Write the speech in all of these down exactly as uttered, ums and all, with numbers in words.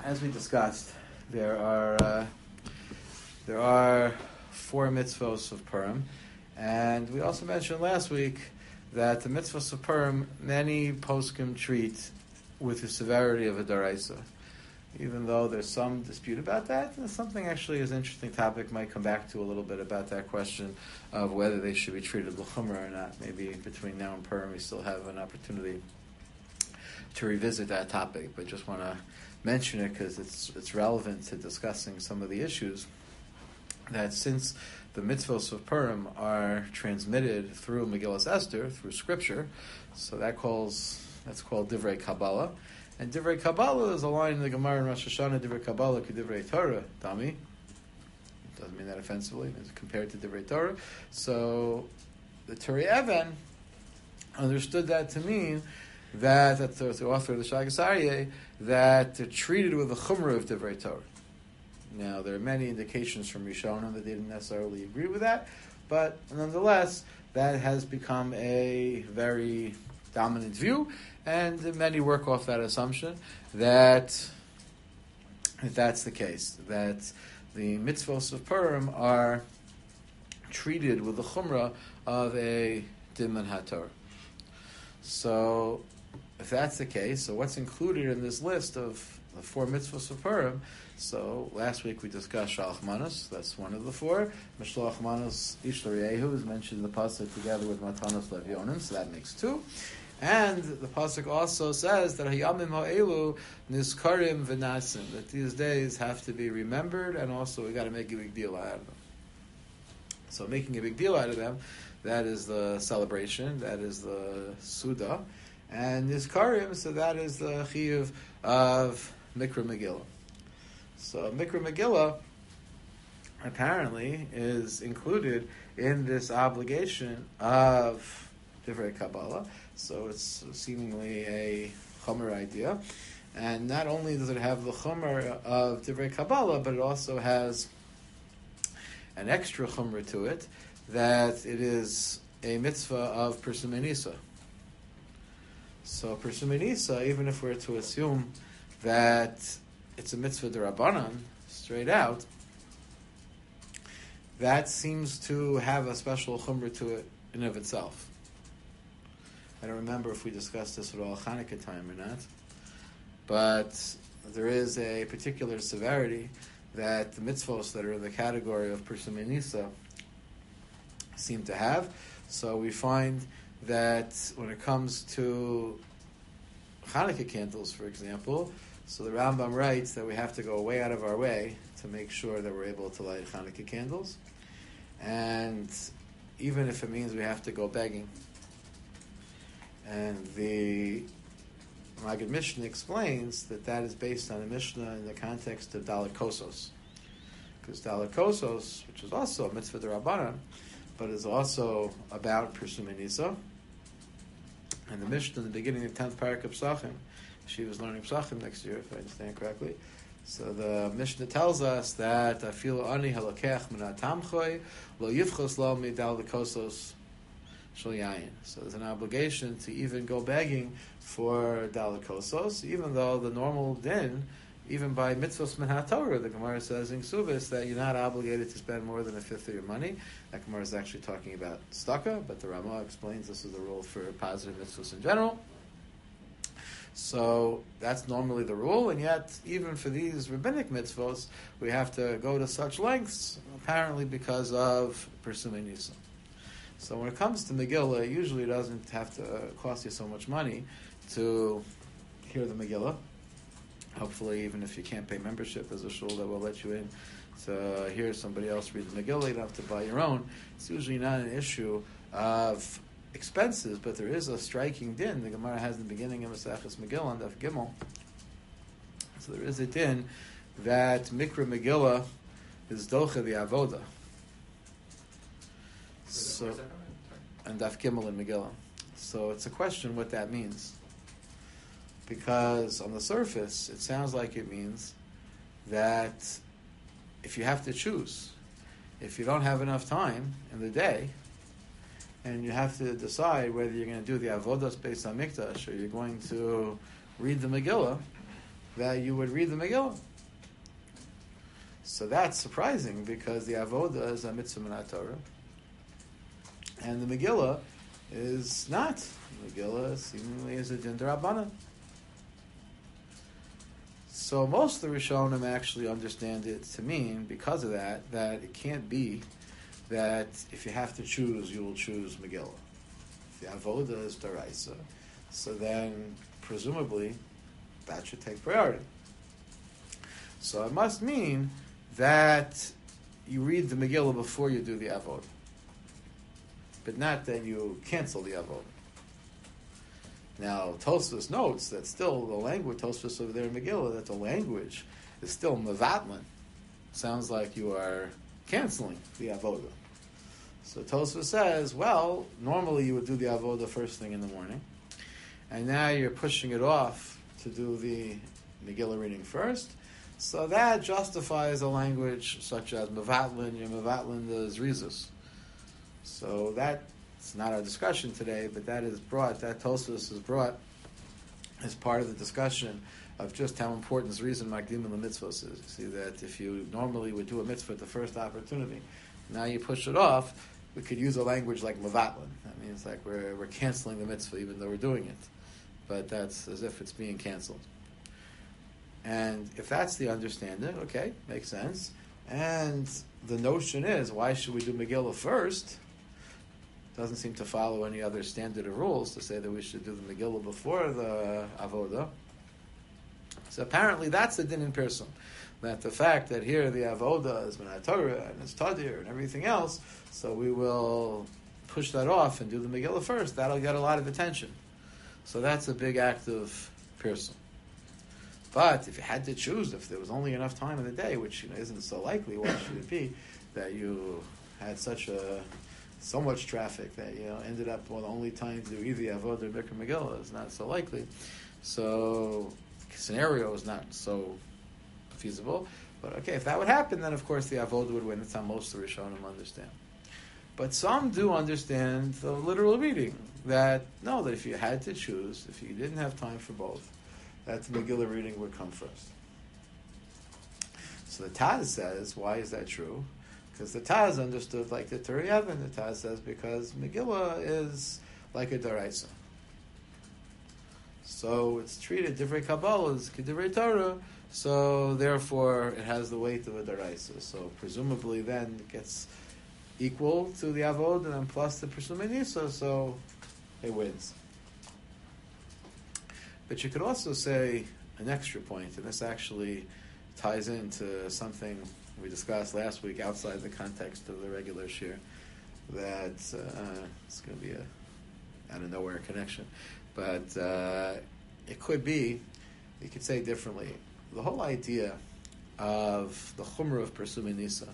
as we discussed, there are uh, there are four mitzvos of Purim, and we also mentioned last week that the mitzvos of Purim, many poskim treat with the severity of a daraisa. Even though there's some dispute about that, and something actually is an interesting topic, might come back to a little bit about that question of whether they should be treated l'chumrah or not. Maybe between now and Purim we still have an opportunity to revisit that topic, but just want to mention it because it's it's relevant to discussing some of the issues. That since the mitzvos of Purim are transmitted through Megillas Esther, through Scripture, so that calls that's called Divrei Kabbalah. And Divrei Kabbalah is a line in the Gemara in Rosh Hashanah, Divrei Kabbalah ki Divrei Torah, Dami. Doesn't mean that offensively, it's compared to Divrei Torah. So the Turei Even understood that to mean that, that's the, the author of the Shagas Aryeh, that they're treated with the chumrah of Divrei Torah. Now, there are many indications from Rishonim that they didn't necessarily agree with that, but nonetheless, that has become a very dominant view, and many work off that assumption that, that that's the case, that the mitzvos of Purim are treated with the chumrah of a Diman HaTorah. So, if that's the case, so what's included in this list of the four mitzvos of Purim? So, last week we discussed Shalach Manos, that's one of the four. Mishloach Manos Ish L'Reyehu is mentioned in the pasuk together with Matanos Levyonim, so that makes two. And the pasuk also says that Hayamim Ha'elu Nizkarim V'Nasim, that these days have to be remembered, and also we got to make a big deal out of them. So, making a big deal out of them, that is the celebration, that is the Suda. And Nizkarim, so that is the Chiyuv of Mikra Megillah. So Mikra Megillah apparently is included in this obligation of Divrei Kabbalah. So it's seemingly a Chomer idea. And not only does it have the Chomer of Divrei Kabbalah, but it also has an extra Chomer to it, that it is a mitzvah of Persumei Nisa. So Persumei Nisa, even if we're to assume that it's a mitzvah d'Rabbanan, straight out, that seems to have a special chumrah to it in of itself. I don't remember if we discussed this at all Hanukkah time or not, but there is a particular severity that the mitzvos that are in the category of Persumei Nisa seem to have. So we find that when it comes to Hanukkah candles, for example, so the Rambam writes that we have to go way out of our way to make sure that we're able to light Hanukkah candles. And even if it means we have to go begging. And the Maggid Mishnah explains that that is based on a Mishnah in the context of Dalet Kosos. Because Dalet Kosos, which is also a mitzvah d'Rabbanan, but is also about Persumei Nisa. And the Mishnah in the beginning of the tenth parak of Psachim, she was learning Psachim next year, if I understand correctly. So the Mishnah tells us that Afilu ani halakech min hatamchoy lo yivchos lo midal kosos shel yayin. So there's an obligation to even go begging for dal kosos, even though the normal din, even by mitzvos min haTorah, the Gemara says in Ksubis that you're not obligated to spend more than a fifth of your money. That Gemara is actually talking about tzedakah, but the Ramah explains this is the rule for positive mitzvos in general. So that's normally the rule, and yet even for these rabbinic mitzvos, we have to go to such lengths, apparently because of Persumei Nisa. So when it comes to Megillah, usually it doesn't have to cost you so much money to hear the Megillah. Hopefully, even if you can't pay membership, there's a shul that will let you in to hear somebody else read the Megillah. You don't have to buy your own. It's usually not an issue of expenses, but there is a striking din. The Gemara has in the beginning of Maseches Megillah on Daf Gimel. So there is a din that Mikra Megillah is docha the avoda. So, and Daf Gimel in Megillah. So it's a question what that means. Because on the surface, it sounds like it means that if you have to choose, if you don't have enough time in the day, and you have to decide whether you're going to do the avodas based on mikdash or you're going to read the Megillah, that you would read the Megillah. So that's surprising because the avoda is a mitzvah min Torah, and the Megillah is not. The Megillah seemingly is a din d'Rabbanan. So most of the Rishonim actually understand it to mean, because of that, that it can't be that if you have to choose, you will choose Megillah. If the avoda is d'oraisa, so then presumably that should take priority. So it must mean that you read the Megillah before you do the avoda, but not that you cancel the avoda. Now, Tosfos notes that still the language, Tosfos over there in Megillah, that the language is still mevatlan. Sounds like you are canceling the avoda. So Tosfos says, well, normally you would do the avoda first thing in the morning, and now you're pushing it off to do the Megillah reading first. So that justifies a language such as mevatlin, your mevatlin the zrizus. So that's not our discussion today, but that is brought, that Tosfos is brought as part of the discussion of just how important zrizim makdim and the mitzvos is. You see that if you normally would do a mitzvah at the first opportunity, now you push it off, we could use a language like mevatlin. That means like we're, we're canceling the mitzvah even though we're doing it. But that's as if it's being canceled. And if that's the understanding, okay, makes sense. And the notion is, why should we do Megillah first? Doesn't seem to follow any other standard of rules to say that we should do the Megillah before the Avodah. So apparently that's the din in Pirsum. That the fact that here the Avodah is Minat Torah and it's Tadir and everything else, so we will push that off and do the Megillah first. That'll get a lot of attention. So that's a big act of Pirsum. But if you had to choose, if there was only enough time in the day, which you know, isn't so likely, why should it be that you had such a so much traffic that you know ended up well, the only time to do either Avodah or Mikra Megillah is not so likely. So the scenario is not so feasible. But okay, if that would happen, then of course the Avodah would win. That's how most of the Rishonim understand. But some do understand the literal reading that no, that if you had to choose, if you didn't have time for both, that the Megillah reading would come first. So the Taz says, why is that true? Because the Taz understood like the Turei Even. The Taz says because Megillah is like a Daraisa. So it's treated different Kabbalahs, K'divrei Torah, so therefore it has the weight of a Daraisa. So presumably then it gets equal to the Avod and then plus the Presumei Nisa, so it wins. But you could also say an extra point, and this actually ties into something we discussed last week outside the context of the regular shir, that uh, it's going to be a out of nowhere connection. But uh, it could be, you could say differently, the whole idea of the chumrah of Presumei Nisa,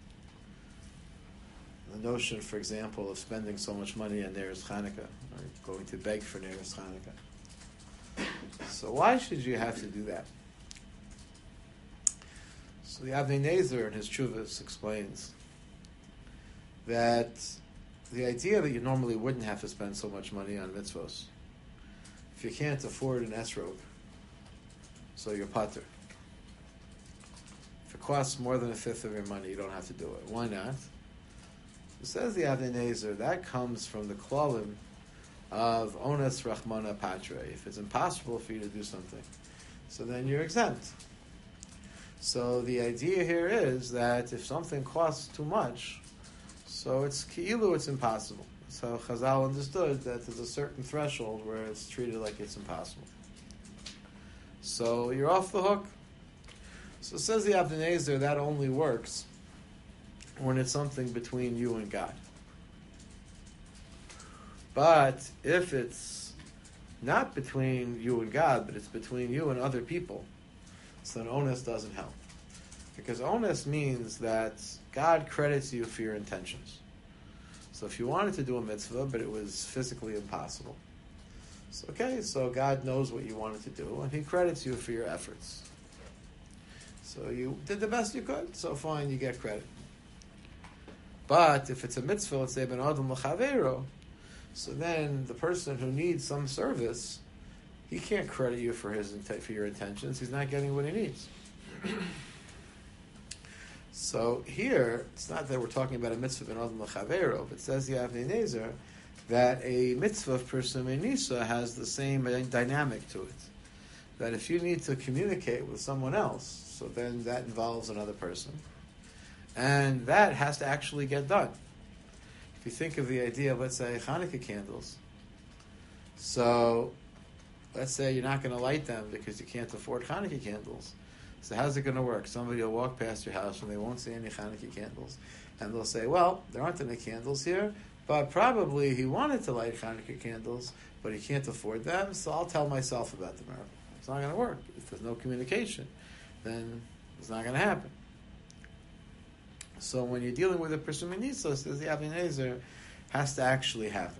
the notion, for example, of spending so much money on Neiros Chanukah, or going to beg for Neiros Chanukah. So why should you have to do that? So the Avnei Nezer in his Chuvas explains that the idea that you normally wouldn't have to spend so much money on mitzvos, if you can't afford an esrog, so you're pater. If it costs more than a fifth of your money, you don't have to do it. Why not? It says the Avnei Nezer, that comes from the klalim of ones rachmana patra. If it's impossible for you to do something, so then you're exempt. So the idea here is that if something costs too much, so it's ki'ilu, it's impossible. So Chazal understood that there's a certain threshold where it's treated like it's impossible. So you're off the hook. So says the Avnei Nezer, that only works when it's something between you and God. But if it's not between you and God, but it's between you and other people, so then onus doesn't help. Because onus means that God credits you for your intentions. So if you wanted to do a mitzvah, but it was physically impossible, so okay, so God knows what you wanted to do, and He credits you for your efforts. So you did the best you could, so fine, you get credit. But if it's a mitzvah, let's say ben adam l'chaveiro, so then the person who needs some service, he can't credit you for his for your intentions. He's not getting what he needs. So here, it's not that we're talking about a mitzvah ben adam l'chavero, but it says the Avnei Nezer that a mitzvah of Persumei Nisa has the same dynamic to it. That if you need to communicate with someone else, so then that involves another person. And that has to actually get done. If you think of the idea of, let's say, Hanukkah candles, so let's say you're not going to light them because you can't afford Hanukkah candles. So how's it going to work? Somebody will walk past your house and they won't see any Hanukkah candles. And they'll say, well, there aren't any candles here, but probably he wanted to light Hanukkah candles, but he can't afford them, so I'll tell myself about the miracle. It's not going to work. If there's no communication, then it's not going to happen. So when you're dealing with a Persumei Nisa, says the Avnei Nezer, has to actually happen.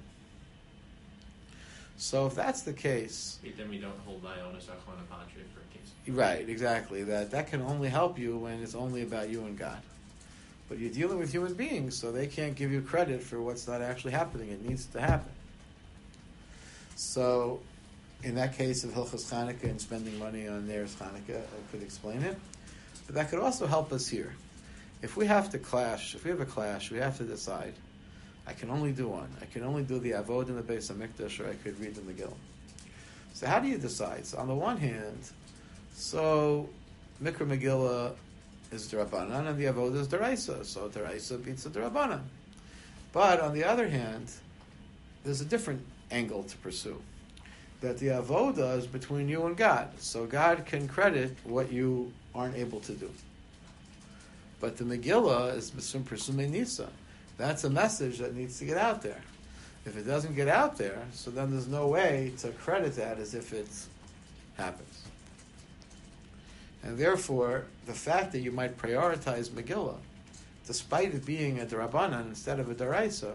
So if that's the case, then we don't hold Ionis Achwana Patria for a case. Right, exactly. That that can only help you when it's only about you and God. But you're dealing with human beings, so they can't give you credit for what's not actually happening. It needs to happen. So, in that case of Hilchos Chanukah and spending money on Neiros Chanukah, I could explain it. But that could also help us here. If we have to clash, if we have a clash, we have to decide. I can only do one. I can only do the Avod in the Beis HaMikdash, or I could read the Megillah. So how do you decide? So on the one hand, so Mikra Megillah is D'Rabbanan, and the Avod is D'Oraisa. So D'Oraisa beats the D'Rabbanan. But on the other hand, there's a different angle to pursue. That the Avodah is between you and God. So God can credit what you aren't able to do. But the Megillah is Persumei Nisa. That's a message that needs to get out there. If it doesn't get out there, so then there's no way to credit that as if it happens. And therefore, the fact that you might prioritize Megillah, despite it being a D'Rabbanan instead of a D'Oraisa,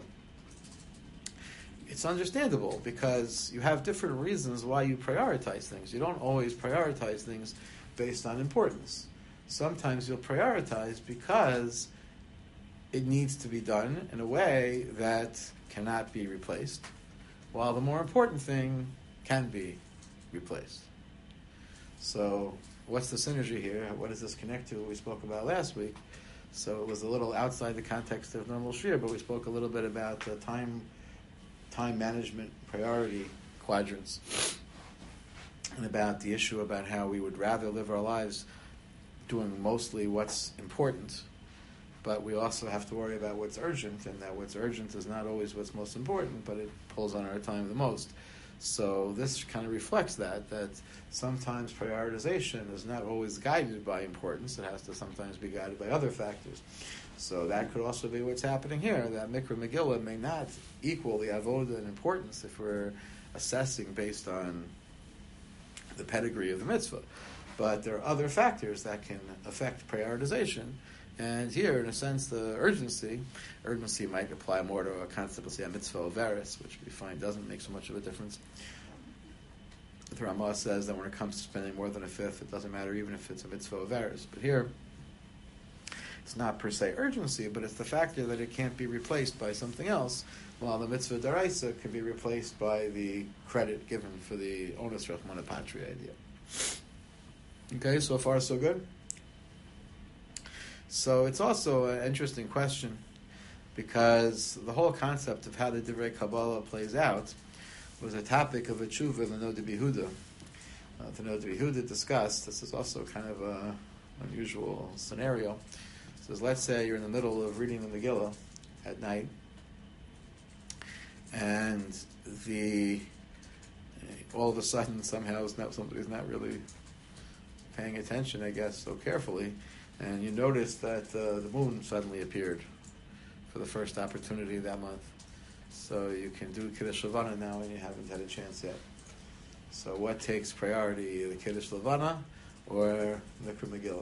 it's understandable because you have different reasons why you prioritize things. You don't always prioritize things based on importance. Sometimes you'll prioritize because it needs to be done in a way that cannot be replaced, while the more important thing can be replaced. So what's the synergy here? What does this connect to what we spoke about last week? So it was a little outside the context of normal shir, but we spoke a little bit about the time time management priority quadrants and about the issue about how we would rather live our lives doing mostly what's important, but we also have to worry about what's urgent, and that what's urgent is not always what's most important, but it pulls on our time the most. So this kind of reflects that, that sometimes prioritization is not always guided by importance. It has to sometimes be guided by other factors. So that could also be what's happening here, that Mikra Megillah may not equal the Avodah in importance if we're assessing based on the pedigree of the mitzvah. But there are other factors that can affect prioritization. And here, in a sense, the urgency, urgency might apply more to a concept, let's say, a mitzvah overis, which we find doesn't make so much of a difference. The Ramah says that when it comes to spending more than a fifth, it doesn't matter even if it's a mitzvah overis. But here, it's not per se urgency, but it's the factor that it can't be replaced by something else, while the mitzvah d'oraisa can be replaced by the credit given for the onus rachmana patria idea. Okay, so far so good? So it's also an interesting question, because the whole concept of how the Divrei Kabbalah plays out was a topic of a tshuva, the Noda B'Yehuda. Uh, the Noda B'Yehuda discussed, this is also kind of an unusual scenario. It says, let's say you're in the middle of reading the Megillah at night, and the all of a sudden somehow it's not, somebody's not really paying attention, I guess, so carefully, and you notice that uh, the moon suddenly appeared for the first opportunity that month. So you can do Kiddush Levana now and you haven't had a chance yet. So what takes priority, the Kiddush Levana or Mikra Megillah?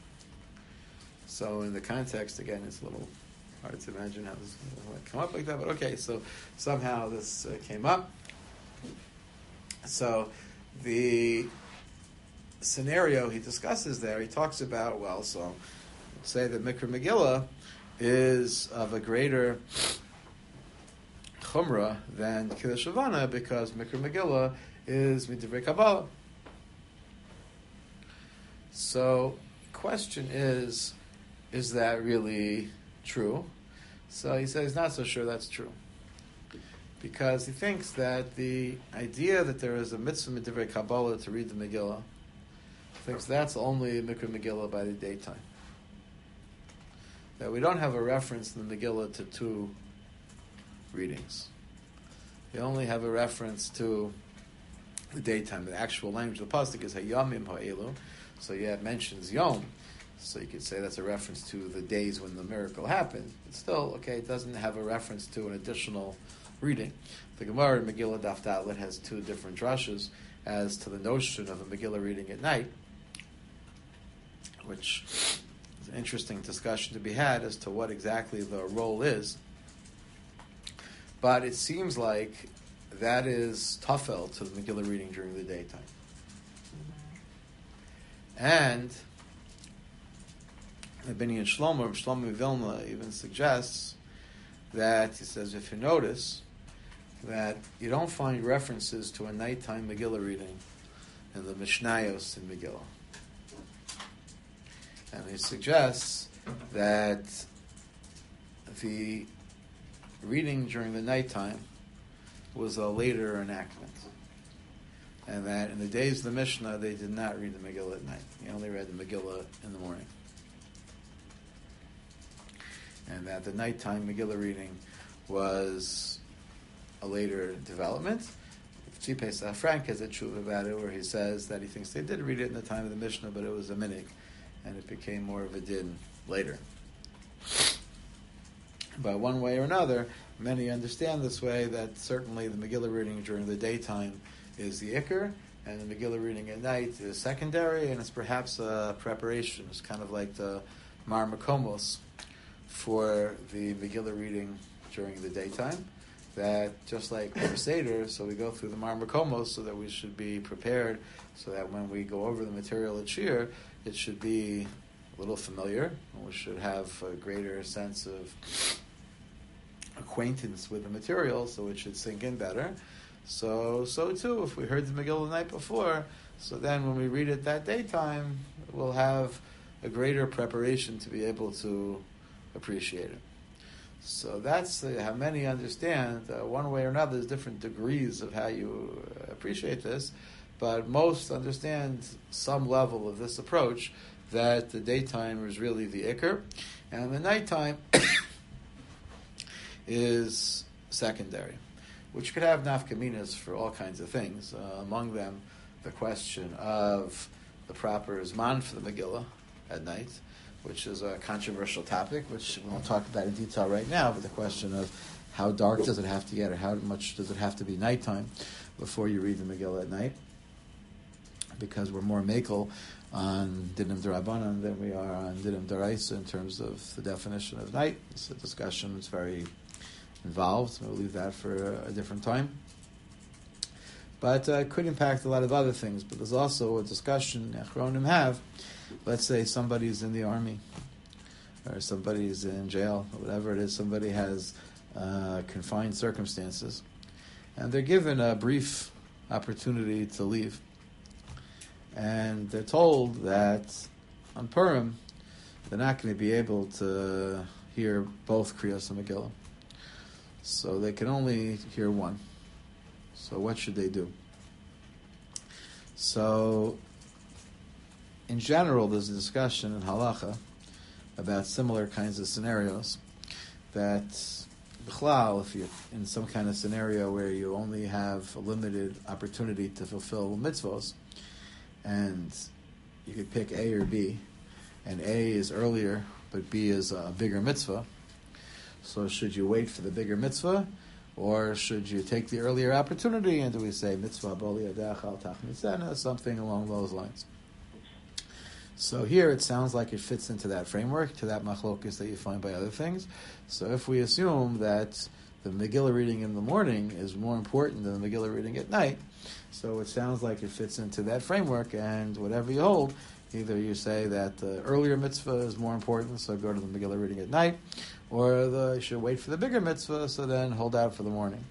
So in the context, again, it's a little hard to imagine how this is going to come up like that, but okay, so somehow this uh, came up. So the scenario he discusses there, he talks about, well, so say that Mikra Megillah is of a greater chumrah than Kiddush Levana, because Mikra Megillah is midivrei Kabbalah. So, question is, is that really true? So he says he's not so sure that's true. Because he thinks that the idea that there is a mitzvah midivrei Kabbalah to read the Megillah, he thinks that's only Mikra Megillah by the daytime. That we don't have a reference in the Megillah to two readings. We only have a reference to the daytime. The actual language of the pasuk is Hayamim Ha'elu. So yeah, it mentions Yom. So you could say that's a reference to the days when the miracle happened. But still, okay, it doesn't have a reference to an additional reading. The Gemara in Megillah Daf Dalet has two different drashas as to the notion of a Megillah reading at night, which is an interesting discussion to be had as to what exactly the role is. But it seems like that is tafel to the Megillah reading during the daytime. And the Binyan Shlomo, Shlomo Vilna, even suggests that, he says, if you notice, that you don't find references to a nighttime Megillah reading in the Mishnayos in Megillah. And he suggests that the reading during the nighttime was a later enactment. And that in the days of the Mishnah, they did not read the Megillah at night. They only read the Megillah in the morning. And that the nighttime Megillah reading was a later development. Tzvi Pesach Frank has a tshuva about it, where he says that he thinks they did read it in the time of the Mishnah, but it was a minig, and it became more of a din later. But one way or another, many understand this way, that certainly the Megillah reading during the daytime is the Iker, and the Megillah reading at night is secondary, and it's perhaps a preparation. It's kind of like the Mar Makomos for the Megillah reading during the daytime. That just like for Seder, so we go through the Mar Makomos so that we should be prepared, so that when we go over the material at Shir, it should be a little familiar, and we should have a greater sense of acquaintance with the material, so it should sink in better. So, so too, if we heard the Megillah the night before, so then when we read it that daytime, we'll have a greater preparation to be able to appreciate it. So that's uh, how many understand. Uh, one way or another, there's different degrees of how you uh, appreciate this, but most understand some level of this approach, that the daytime is really the Iker, and the nighttime is secondary, which could have nafkaminas for all kinds of things. Uh, among them, the question of the proper Zman for the Megillah at night, which is a controversial topic, which we won't talk about in detail right now, but the question of how dark does it have to get, or how much does it have to be nighttime before you read the Megillah at night, because we're more makel on Dinim D'Rabbanan than we are on Dinim D'Oraisa in terms of the definition of night. It's a discussion that's very involved. We'll leave that for a different time. But uh, it could impact a lot of other things. But there's also a discussion Achronim have. Let's say somebody's in the army, or somebody's in jail, or whatever it is. Somebody has uh, confined circumstances, and they're given a brief opportunity to leave. And they're told that on Purim, they're not going to be able to hear both Kriyos and Megillah. So they can only hear one. So what should they do? So, in general, there's a discussion in Halacha about similar kinds of scenarios. That, b'chlal, if you're in some kind of scenario where you only have a limited opportunity to fulfill mitzvos, and you could pick A or B, and A is earlier, but B is a bigger mitzvah. So should you wait for the bigger mitzvah, or should you take the earlier opportunity, and do we say mitzvah boli adach al tachmitzena, something along those lines? So here it sounds like it fits into that framework, to that machlokes that you find by other things. So if we assume that the Megillah reading in the morning is more important than the Megillah reading at night, so it sounds like it fits into that framework, and whatever you hold, either you say that the earlier mitzvah is more important, so go to the Megillah reading at night, or the, you should wait for the bigger mitzvah, so then hold out for the morning.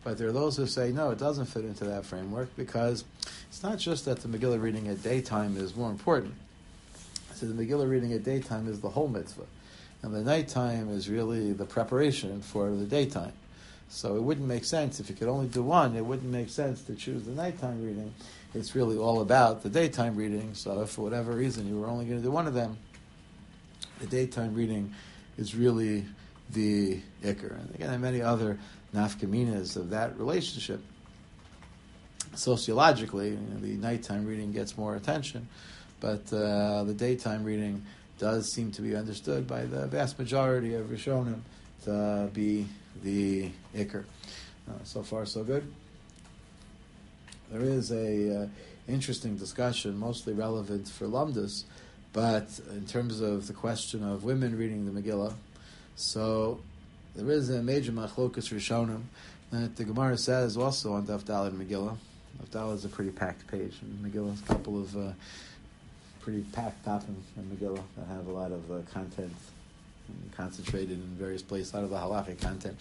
But there are those who say, no, it doesn't fit into that framework because it's not just that the Megillah reading at daytime is more important. So the Megillah reading at daytime is the whole mitzvah. And the nighttime is really the preparation for the daytime. So it wouldn't make sense, if you could only do one, it wouldn't make sense to choose the nighttime reading. It's really all about the daytime reading. So if for whatever reason you were only going to do one of them, the daytime reading is really the ikr. And again, there are many other nafkaminas of that relationship. Sociologically, you know, the nighttime reading gets more attention, but uh, the daytime reading does seem to be understood by the vast majority of Rishonim to be the ikr. Uh, so far, so good. There is a uh, interesting discussion, mostly relevant for Lamdus, but in terms of the question of women reading the Megillah, so there is a major machlokas Rishonim that the Gemara says also on Daf Daled Megillah. Daf Daled is a pretty packed page, and Megillah is a couple of uh, pretty packed tafim in Megillah that have a lot of uh, content concentrated in various places, a lot of the halachic content.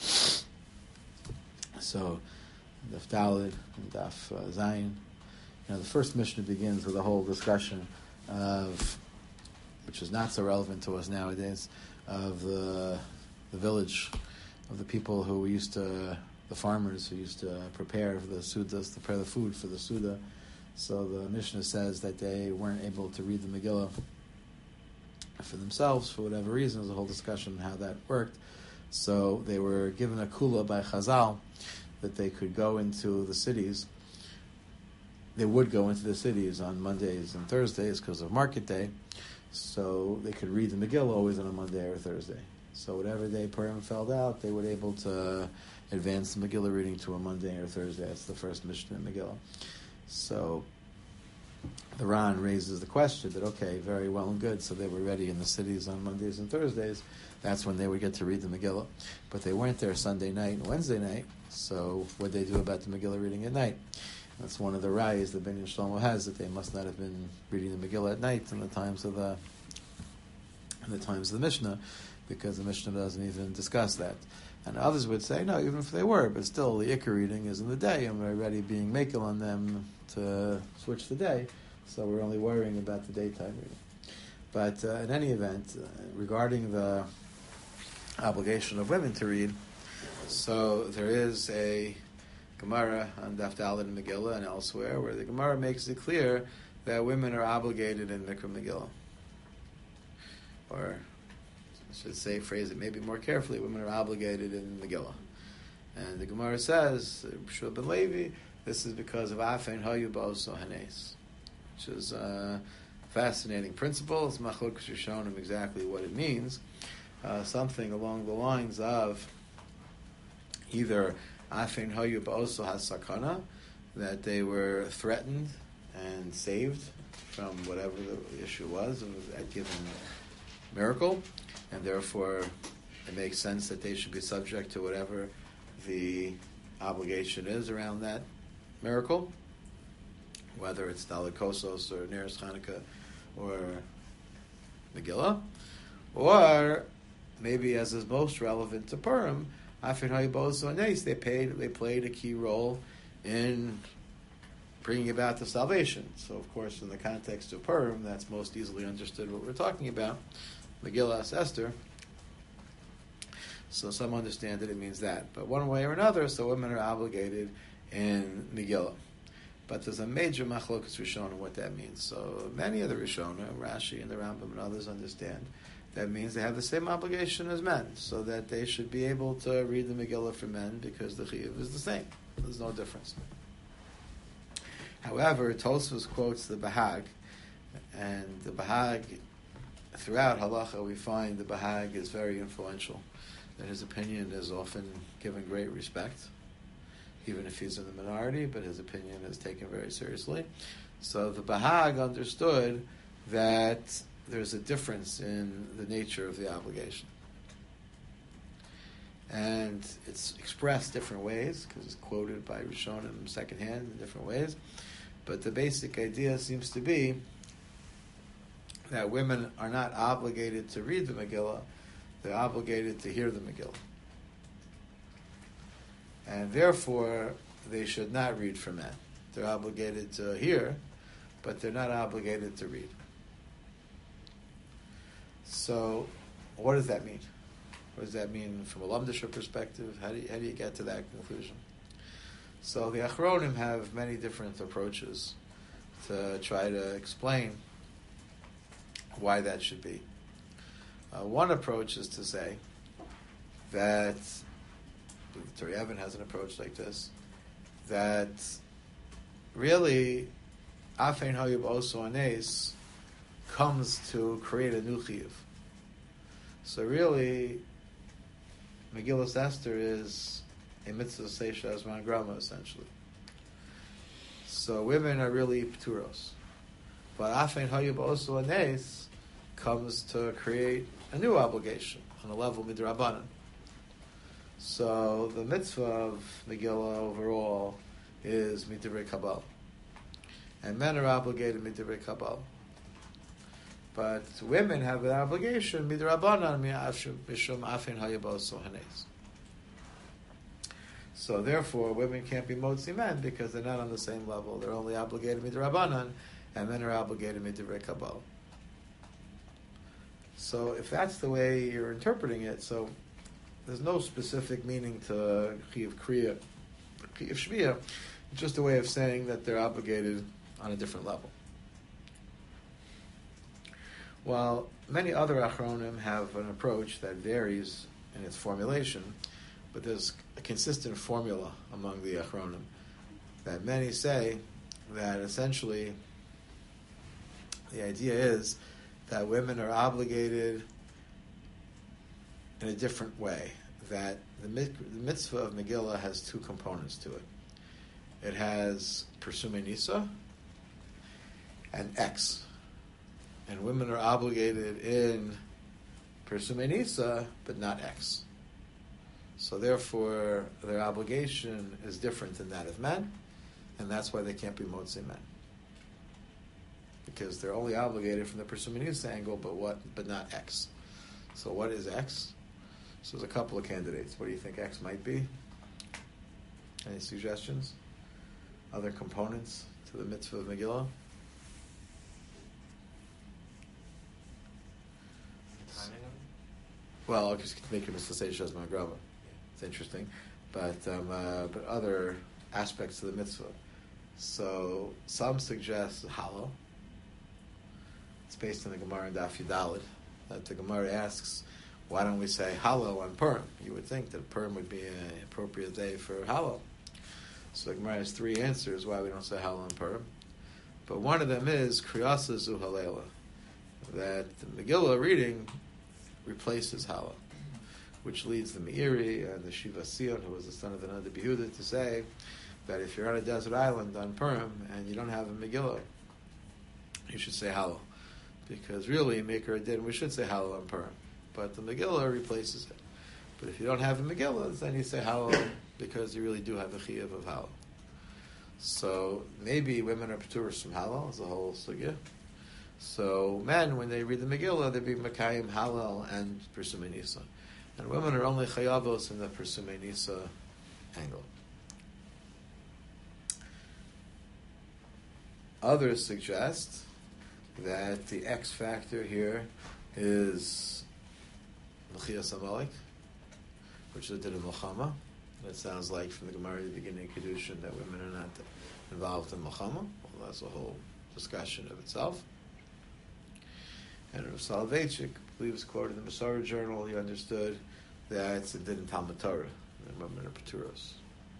So, Daf Daled and Daf uh, Zayin. You know, the first Mishnah begins with a whole discussion of, which is not so relevant to us nowadays, of the the village, of the people who used to, the farmers who used to prepare for the sudas, to prepare the food for the suda. So the Mishnah says that they weren't able to read the Megillah for themselves for whatever reason. There's a whole discussion on how that worked. So they were given a kula by Chazal that they could go into the cities. They would go into the cities on Mondays and Thursdays because of market day. So they could read the Megillah always on a Monday or Thursday. So whatever day Purim fell out, they were able to advance the Megillah reading to a Monday or Thursday. That's the first Mishnah in Megillah. So the Ran raises the question that, okay, very well and good, so they were ready in the cities on Mondays and Thursdays. That's when they would get to read the Megillah. But they weren't there Sunday night and Wednesday night, so what did they do about the Megillah reading at night? That's one of the rayas that Binyan Shlomo has, that they must not have been reading the Megillah at night in the times of the in the times of the Mishnah, because the Mishnah doesn't even discuss that. And others would say, no, even if they were, but still the Ikar reading is in the day, and we're already being makel on them to switch the day, so we're only worrying about the daytime reading. But uh, in any event, uh, regarding the obligation of women to read, so there is a Gemara on Daf Daled and Megillah and elsewhere where the Gemara makes it clear that women are obligated in Mikra Megillah. Or, I should say, phrase it maybe more carefully, women are obligated in Megillah. And the Gemara says, Shua ben Levi, this is because of Afein Hayu Ba'oso Hanes, which is a fascinating principle. It's Machlokas Rishonim exactly what it means. Uh, something along the lines of either Afein Hayu Ba'oso HaSakana, that they were threatened and saved from whatever the issue was at a given miracle, and therefore it makes sense that they should be subject to whatever the obligation is around that miracle, whether it's Daled Kosos or Neres Chanukah or Megillah, or maybe as is most relevant to Purim, Afin Hayibos Nes, they paid they played a key role in bringing about the salvation. So, of course, in the context of Purim, that's most easily understood what we're talking about. Megillah Esther. So some understand that it means that. But one way or another, so women are obligated in Megillah. But there's a major machlokas Rishonim what that means. So many of the Rishonim, Rashi and the Rambam and others understand that means they have the same obligation as men, so that they should be able to read the Megillah for men because the chiyuv is the same. There's no difference. However, Tosfos quotes the Bahag, and the Bahag, throughout halacha, we find the Bahag is very influential. That his opinion is often given great respect, even if he's in the minority, but his opinion is taken very seriously. So the Bahag understood that there's a difference in the nature of the obligation. And it's expressed different ways, because it's quoted by Rishonim secondhand in different ways. But the basic idea seems to be that women are not obligated to read the Megillah, they're obligated to hear the Megillah. and therefore they should not read for men. They're obligated to hear, but they're not obligated to read. So, what does that mean? What does that mean from a Lamdisha perspective? How do you, how do you get to that conclusion? So the Achronim have many different approaches to try to explain why that should be. Uh, one approach is to say that, Torah Evan has an approach like this, that really Afein Hayub Oso Anes comes to create a new chiyuv. So really, Megillas Esther is a mitzvah seisha azman grama, essentially. So women are really pturos. But Afein Hayub Oso Anes comes to create a new obligation on a level midrabanan. So the mitzvah of Megillah overall is midivrei kabal, and men are obligated midivrei kabal. But women have an obligation midrabanan mishum afin hayab oso hanes. So therefore, women can't be motzi men because they're not on the same level. They're only obligated midrabanan, and men are obligated midivrei kabal. So if that's the way you're interpreting it, so there's no specific meaning to Chiyuv Kriya, Chiyuv Shmiya. It's just a way of saying that they're obligated on a different level. While many other Achronim have an approach that varies in its formulation, but there's a consistent formula among the Achronim that many say that essentially the idea is that women are obligated in a different way, that the, the mitzvah of Megillah has two components to it. It has Persume Nisa and X. And women are obligated in Persume Nisa, but not X. So therefore, their obligation is different than that of men, and that's why they can't be Motzi men. Because they're only obligated from the Persume Nisa angle, but what? But not X. So what is X? So there's a couple of candidates. What do you think X might be? Any suggestions? Other components to the mitzvah of Megillah? Well, I'll just make a mitzvah say Shaz Magrava. It's interesting. But um, uh, but other aspects of the mitzvah. So some suggest Hallel. It's based on the Gemara in Daf Yudalid. That the Gemara asks, why don't we say Hallel on Purim? You would think that Purim would be an appropriate day for Hallel. So the Gemara has three answers why we don't say Hallel on Purim. But one of them is Kriyasa Zu Halela, that the Megillah reading replaces Hallel, which leads the Meiri and the Shiva Sion, who was the son of the Nanda Behuda, to say that if you're on a desert island on Purim and you don't have a Megillah, you should say Hallel. Because really, Maker did, we should say Hallel on Purim. But the Megillah replaces it. But if you don't have a Megillah, then you say Hallel because you really do have a Chiyuv of Hallel. So maybe women are P'turos from Hallel, as a whole sugya. So men, when they read the Megillah, they be Mekayim Hallel and Persume Nisa. And women are only Chayavos in the Persume Nisa angle. Others suggest that the X factor here is L'chiyas Amalek, which is a din of Milchama. That sounds like from the Gemara at the beginning of Kedushin that women are not involved in Milchama. Well, that's a whole discussion of itself. And Rav Soloveitchik believes, quoted in the Masorah Journal, he understood that it's a din in Talmud Torah, and women are P'turos.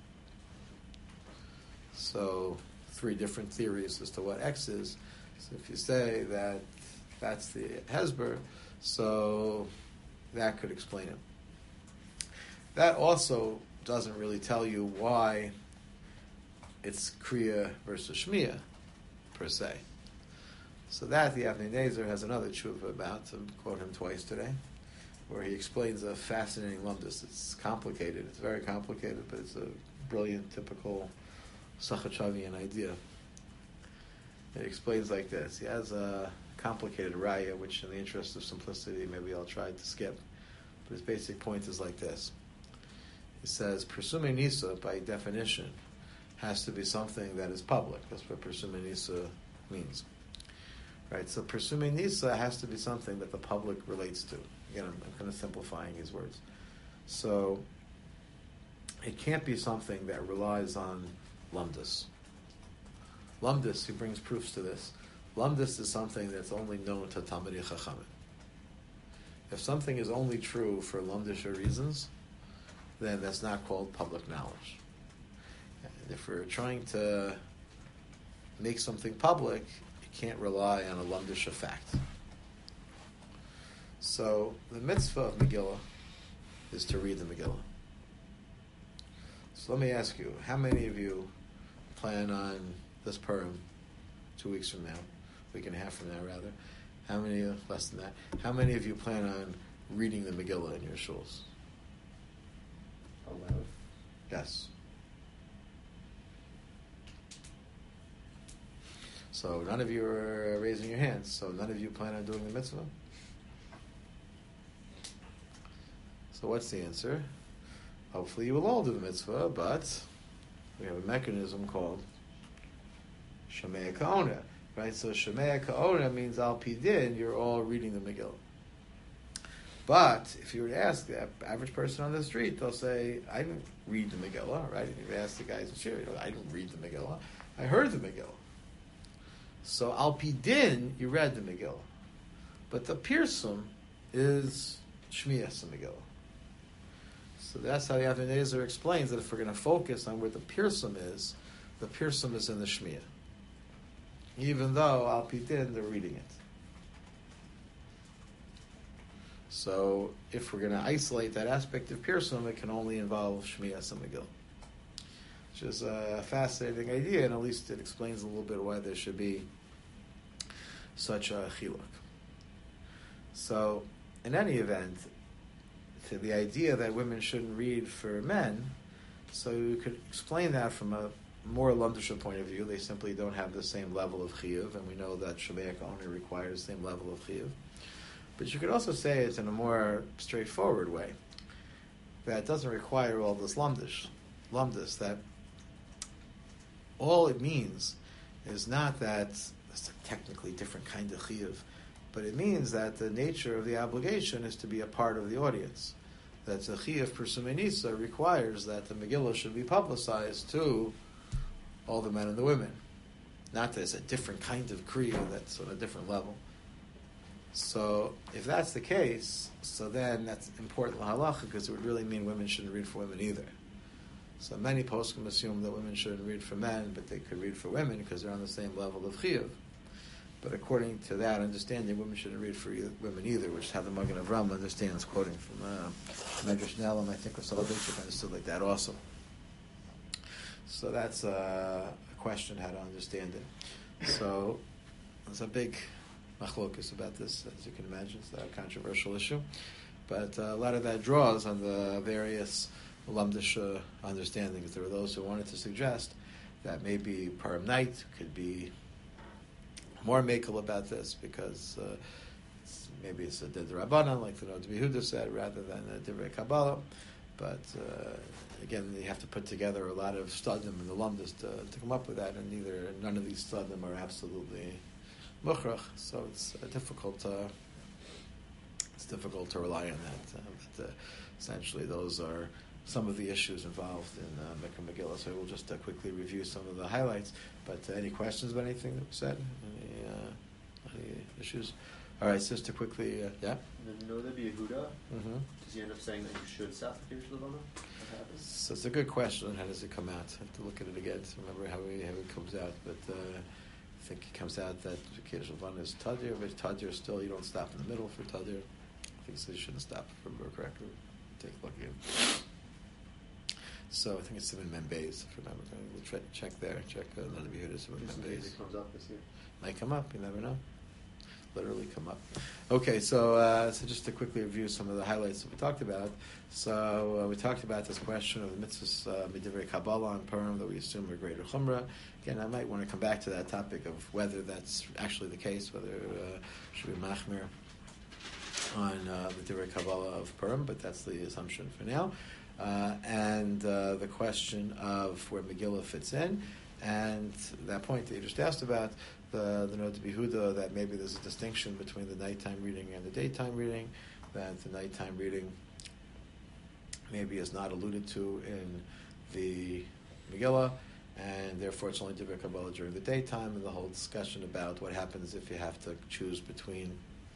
So, three different theories as to what X is. So if you say that that's the Hezber, so that could explain it. That also doesn't really tell you why it's Kriya versus Shmiya, per se. So that the Avnei Nezer has another tshuva about, to quote him twice today, where he explains a fascinating lumdus. It's complicated, it's very complicated, but it's a brilliant, typical Sachachavian idea. It explains like this. He has a complicated raya, which in the interest of simplicity, maybe I'll try to skip. But his basic point is like this. he says Persume Nisa, by definition, has to be something that is public. That's what Persume Nisa means. Right? So Persume Nisa has to be something that the public relates to. Again, I'm, I'm kind of simplifying his words. So it can't be something that relies on lumdus. Lumdus, he brings proofs to this. Lumdus is something that's only known to Talmidei Chachamim. If something is only true for lumdisha reasons, then that's not called public knowledge. And if we're trying to make something public, you can't rely on a lumdisha fact. So the mitzvah of Megillah is to read the Megillah. So let me ask you, how many of you plan on this Purim two weeks from now, a week and a half from now rather? How many, less than that, how many of you plan on reading the Megillah in your shuls? Eleven. Yes. So none of you are raising your hands, so none of you plan on doing the mitzvah? So what's the answer? Hopefully you will all do the mitzvah, but we have a mechanism called Shemea Ka'ona. Right, so Shemea Ka'ona means Al Pi Din, you're all reading the Megillah. But if you were to ask the average person on the street, they'll say, I didn't read the Megillah, right? If you ask the guys in Shir, I didn't read the Megillah. I heard the Megillah. So Al Pi Din, you read the Megillah. But the Pirsum is Shmiyas the Megillah. So that's how the Avnei Nezer explains that if we're going to focus on where the Pirsum is, the Pirsum is in the Shmiyah. Even though Al Pi Din, they're reading it. So if we're going to isolate that aspect of Pirsum, it can only involve Shmiyas and Megillah. Which is a fascinating idea, and at least it explains a little bit why there should be such a chiluk. So, in any event, to the idea that women shouldn't read for men, so you could explain that from a more lumdisha point of view. They simply don't have the same level of chiyuv, and we know that Shemea Ka'ona requires the same level of chiyuv. But you could also say it in a more straightforward way, that it doesn't require all this lumdish, lumdus, that all it means is not that it's a technically different kind of chiyuv, but it means that the nature of the obligation is to be a part of the audience. That the chiyuv Persume Nisa requires that the Megillah should be publicized to all the men and the women. Not that it's a different kind of kriya that's on a different level. So if that's the case, so then that's important halacha, because it would really mean women shouldn't read for women either. So many poskim assume that women shouldn't read for men, but they could read for women because they're on the same level of chiyuv. But according to that understanding, women shouldn't read for either, women either, which is how the Magen Avraham understands, quoting from uh, Medrash Ne'elam, I think, or Soloveitchik understood like that also. So that's uh, a question how to understand it. So there's a big machlokus about this, as you can imagine. It's a controversial issue. But uh, a lot of that draws on the various lumdish uh, understandings. There were those who wanted to suggest that maybe Purim night could be more makel about this, because uh, it's, maybe it's a Did Rabbanan, like the Nod Yehuda said, rather than a Divrei Kabbalah. But uh, again, you have to put together a lot of studim and the lumdis to, to come up with that, and neither none of these studim are absolutely mukhrach, so it's uh, difficult. Uh, it's difficult to rely on that. Uh, but uh, essentially, those are some of the issues involved in uh, Mikra Megillah. So we'll just uh, quickly review some of the highlights. But uh, any questions about anything that was said? Any, uh, any issues? All right, just to quickly, uh, yeah? The Nodab Yehuda, Mm-hmm. does he end up saying that you should stop the Pirush Levana? What happens? So it's a good question. How does it come out? I have to look at it again to remember how, we, how it comes out. But uh, I think it comes out that Kiddush Levana is Tadir, but Tadir still, you don't stop in the middle for Tadir. I think so you shouldn't stop for Burkrak. Take a look again. So I think it's Simon Membeis, if you remember. We'll try, check there. Check uh, Nodab Yehuda, Simon Membeis. It comes up this year. Might come up. You never know. Literally come up. Okay, so uh, so just to quickly review some of the highlights that we talked about. So uh, we talked about this question of the mitzvahs uh, Midivrei Kabbalah and Purim that we assume are greater chumrah. Again, I might want to come back to that topic of whether that's actually the case, whether uh, should be machmir on uh, Midivrei Kabbalah of Purim, but that's the assumption for now. uh, and uh, the question of where Megillah fits in, and that point that you just asked about, the the note to Behuda, that maybe there's a distinction between the nighttime reading and the daytime reading, that the nighttime reading maybe is not alluded to in the Megillah, and therefore it's only Divrei Kabbalah during the daytime, and the whole discussion about what happens if you have to choose between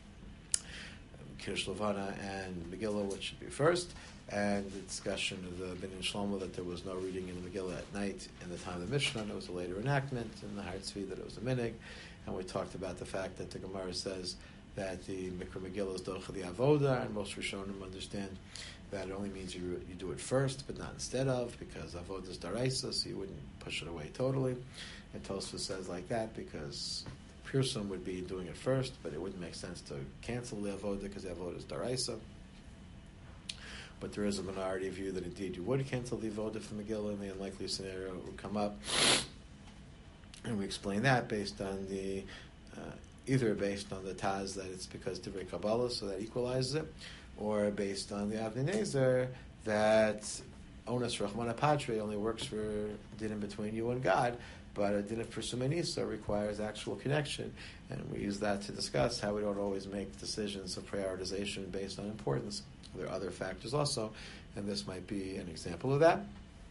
Kiddush Levana and Megillah, which should be first, and the discussion of the Binyan Shlomo that there was no reading in the Megillah at night in the time of the Mishnah, and it was a later enactment, and the Har Tzvi that it was a minig, and we talked about the fact that the Gemara says that the Mikra Megillah is Docha the Avoda, and most Rishonim understand that it only means you you do it first, but not instead of, because Avodah is Daraisa, so you wouldn't push it away totally. And Tosfos says like that because Pirsum would be doing it first, but it wouldn't make sense to cancel the Avodah because the Avodah is Daraisa. But there is a minority view that indeed you would cancel the Avodah from Megillah in the unlikely scenario it would come up. And we explain that based on the, uh, either based on the Taz that it's because Divrei Kabbalah, so that equalizes it, or based on the Avnei Nezer that Onus Rachmana Patre only works for din between you and God, but a din of Persumei Nisa requires actual connection, and we use that to discuss how we don't always make decisions of prioritization based on importance. There are other factors also, and this might be an example of that.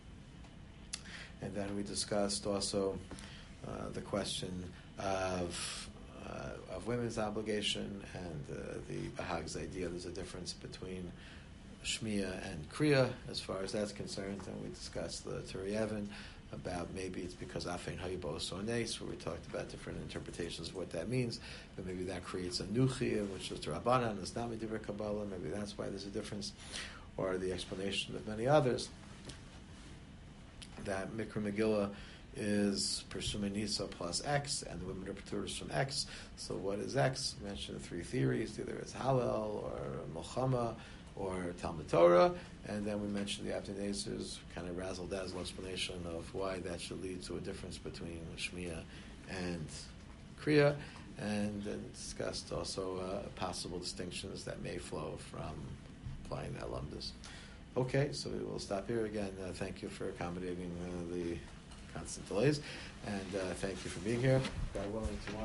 And then we discussed also uh, the question of uh, of women's obligation and uh, the Bahag's idea. There's a difference between Shmiya and Kriya as far as that's concerned, and we discussed the Turi Even about maybe it's because Afein Hayibos Ones, where we talked about different interpretations of what that means, but maybe that creates a new Chiyuv, which is Rabbanan, and it's not Divrei Kabbalah, maybe that's why there's a difference, or the explanation of many others, that Mikra Megillah is Persumei Nisa plus X, and the women are Paturas from X, so what is X? We mentioned the three theories, either it's Hallel, or Milchama, or Talmud Torah, and then we mentioned the Avnei Nezer's kind of razzle-dazzle explanation of why that should lead to a difference between Shmiya and Kriya, and then discussed also uh, possible distinctions that may flow from applying that lumdus. Okay, so we will stop here again. Uh, thank you for accommodating uh, the constant delays, and uh, thank you for being here. God willing, tomorrow.